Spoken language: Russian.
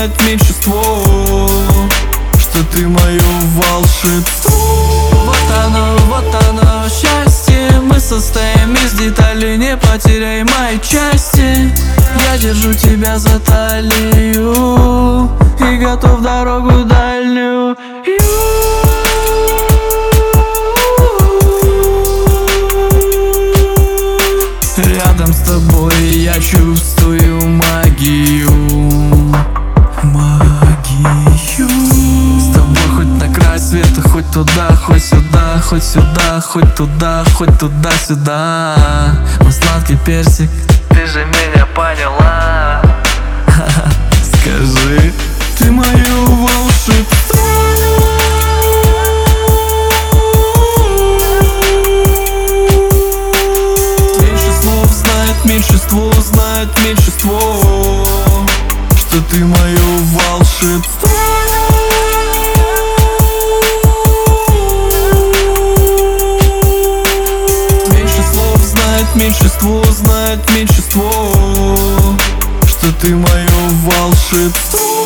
знает меньшинство, что ты мое волшебство. Вот оно, счастье. Мы состоим из деталей, не потеряй мои части. Я держу тебя за талию и готов в дорогу дальнюю. Рядом с тобой я чувствую магию. С тобой хоть на край света, хоть туда, хоть сюда, хоть сюда, хоть туда, хоть туда-сюда. Мой сладкий персик, ты же меня поняла. Скажи, ты мое волшебство. Меньшинство знает меньшинство, что ты мое волшебство. Меньшинство знает меньшинство, что ты мое волшебство.